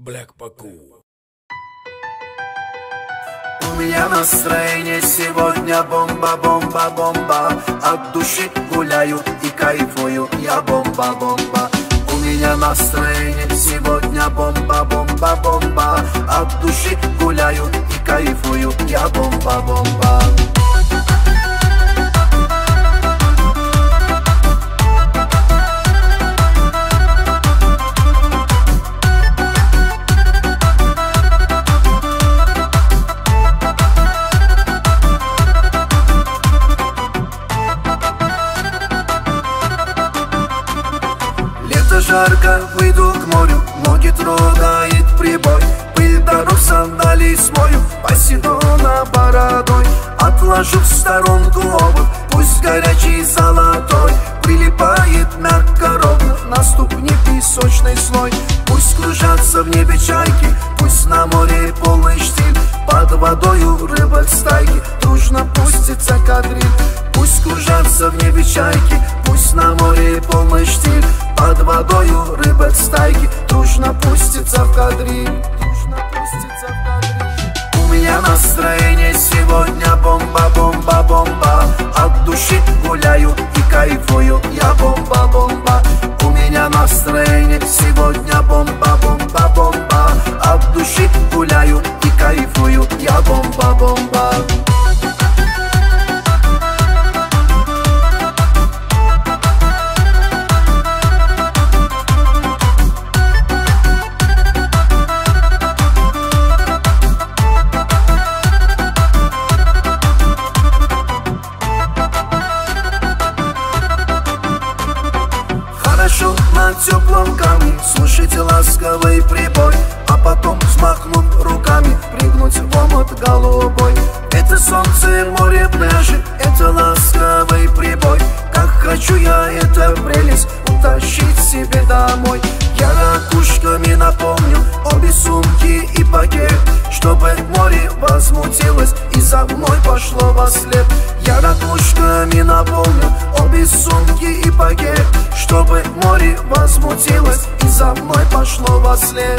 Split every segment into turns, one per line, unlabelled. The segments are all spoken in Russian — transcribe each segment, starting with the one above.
Black Paku.
У меня настроение сегодня бомба, бомба, бомба. От души гуляю и кайфую, я бомба, бомба. У меня настроение сегодня бомба, бомба, бомба. От души гуляю и кайфую, я бомба, бомба. Жарко, выйду к морю, ноги трогает прибой. Пыль дорог сандалий смою, Посейдона бородой. Отложу в сторонку обувь, пусть горячий золотой. Прилипает мягко ровно на ступне песочный слой. Пусть кружатся в небе чайки, пусть на море полный штиль. Под водою рыбок стайки, дружно пустится кадриль. Пусть кружатся в небе чайки, пусть на море полный штиль. Под водою рыбок стайки, дружно пустится в кадриль. У меня настроение сегодня бомба, бомба, бомба. От души гуляю и кайфую, я бомба, бомба. У меня настроение сегодня бомба, бомба, бомба. От души гуляю и кайфую, я бомба, бомба. На теплом камне слушайте ласковый прибой, а потом взмахнув руками, прыгнуть в омут голубой. Это солнце, море, пляжи, это ласковый прибой. Как хочу я эту прелесть утащить себе домой. Я ракушками наполню обе сумки и пакет, чтобы море возмутилось и за мной пошло вослед. Я ракушками наполню обе сумки и пакет, чтобы море возмутилось и за мной пошло вослед.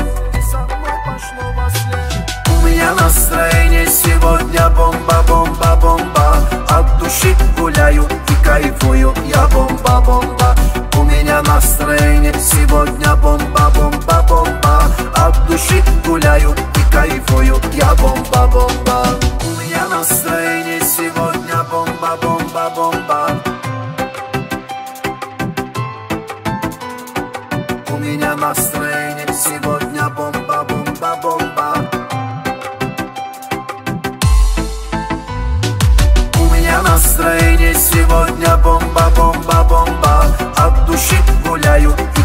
У меня настроение сегодня бомба, бомба, бомба. От души гуляю и кайфую, я бомба, бомба. У меня настроение сегодня бомба, бомба, бомба. От души гуляю и кайфую, я бомба, бомба. У меня настроение сегодня бомба, бомба, бомба. У меня настроение сегодня бомба, бомба, бомба. У меня настроение сегодня бомба, бомба, бомба. От души гуляю и